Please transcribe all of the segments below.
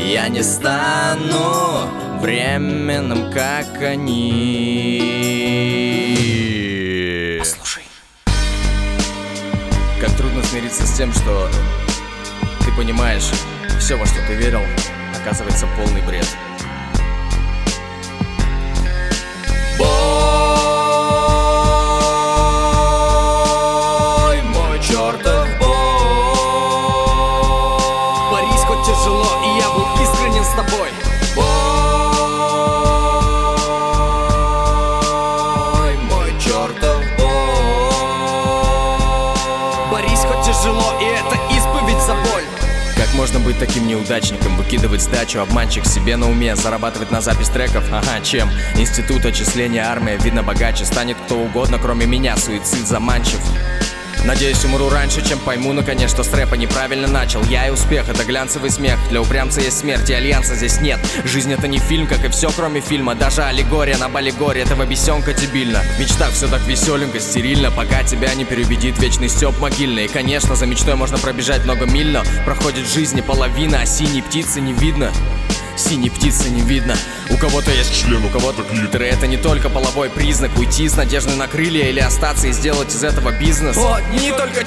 Я не стану временным, как они. Послушай, как трудно смириться с тем, что ты понимаешь, все, во что ты верил, оказывается полный бред. Бой, мой чертов бой. Борись хоть тяжело, и я был искренен с тобой. Бой, мой чертов бой. Борись хоть тяжело, и это исповедь за боль. Как можно быть таким неудачником? Выкидывать сдачу, обманщик себе на уме, зарабатывать на запись треков? Ага, чем? Институт отчисления, армия, видно богаче. Станет кто угодно, кроме меня, суицид заманчив. Надеюсь, умру раньше, чем пойму наконец, что с рэпа неправильно начал. Я и успех — это глянцевый смех. Для упрямца есть смерть, и альянса здесь нет. Жизнь — это не фильм, как и все, кроме фильма. Даже аллегория на баллегоре этого бесенка дебильно. В мечтах все так веселенько, стерильно, пока тебя не переубедит вечный стёб могильный. И, конечно, за мечтой можно пробежать много миль, но проходит жизни половина, а синей птицы не видно. Синей птицы не видно. У кого-то есть член, у кого-то клитор. И это не только половой признак. Уйти с надеждой на крылья или остаться и сделать из этого бизнес. О, одни только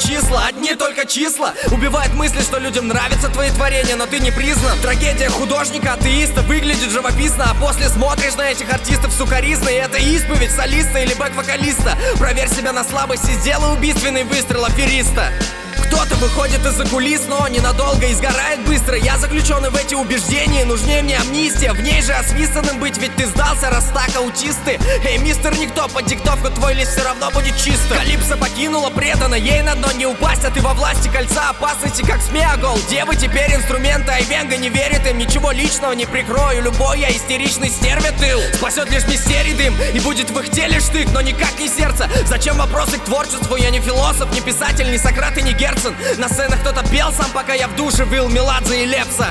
числа убивает мысли, что людям нравятся твои творения, но ты не признан. Трагедия художника, атеиста выглядит живописно, а после смотришь на этих артистов сукоризно. И это исповедь солиста или бэк-вокалиста. Проверь себя на слабость и сделай убийственный выстрел афериста. Кто-то выходит из-за кулис, но ненадолго и сгорает быстро. Я заключенный в эти убеждения, нужнее мне амнистия. В ней же осмысленным быть, ведь ты сдался, раз так аутисты. Эй, мистер Никто, под диктовку твой лист все равно будет чисто. Калипсо покинула предана, ей на дно не упасть, а ты во власти кольца опасности, как Смеагол. Девы теперь инструменты, Айвенга не верит им. Ничего личного не прикрою, любой я истеричный стерве тыл. Спасет лишь мистерий дым, и будет в их теле штык, но никак не сердце. Зачем вопросы к творчеству? Я не философ, не писатель, не Сократ и не Герцен. На сценах кто-то пел сам, пока я в душе выл Меладзе и Лепса.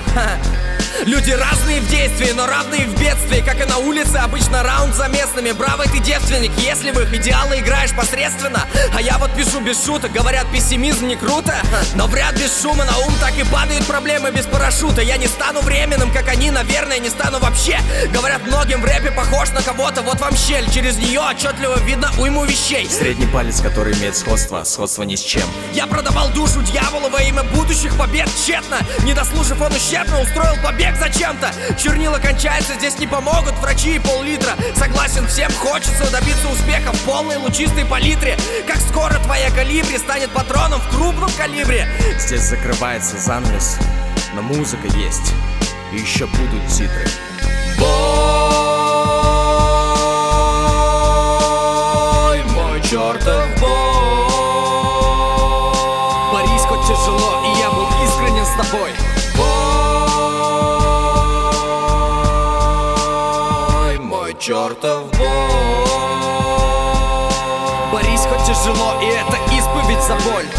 Люди разные в действии, но равные в бедствии. Как и на улице, обычно раунд за местными. Бравый ты девственник, если в их идеалы играешь посредственно. А я вот пишу без шуток, говорят, пессимизм не круто. Но вряд без шума на ум так и падают проблемы без парашюта. Я не стану временным, как они, наверное, не стану вообще. Говорят, многим в рэпе похож на кого-то, вот вам щель. Через нее отчетливо видно уйму вещей. Средний палец, который имеет сходство ни с чем. Я продавал душу дьяволу во имя будущих побед тщетно. Не дослушав, он ущербно устроил побег зачем-то. Чернила кончаются, здесь не помогут врачи и пол-литра. Согласен, всем хочется добиться успеха в полной лучистой палитре. Как скоро твоя калибри станет патроном в крупном калибре. Здесь закрывается занавес, но музыка есть, и еще будут титры. Бой, мой чертов бой. Борись хоть тяжело, и я был искренен с тобой. Бой, мой чертов бой. Борись хоть тяжело, и это исповедь за боль.